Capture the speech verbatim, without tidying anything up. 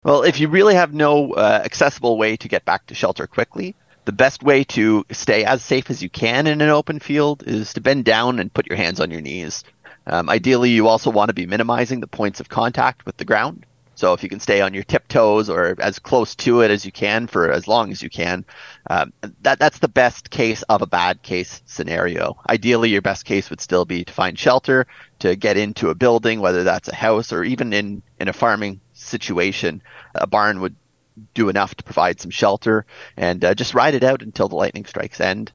Well, if you really have no uh, accessible way to get back to shelter quickly, the best way to stay as safe as you can in an open field is to bend down and put your hands on your knees. Um, ideally, you also want to be minimizing the points of contact with the ground. So if you can stay on your tiptoes or as close to it as you can for as long as you can, um, that that's the best case of a bad case scenario. Ideally, your best case would still be to find shelter, to get into a building, whether that's a house or even in, in a farming situation. A barn would do enough to provide some shelter and uh, just ride it out until the lightning strikes end.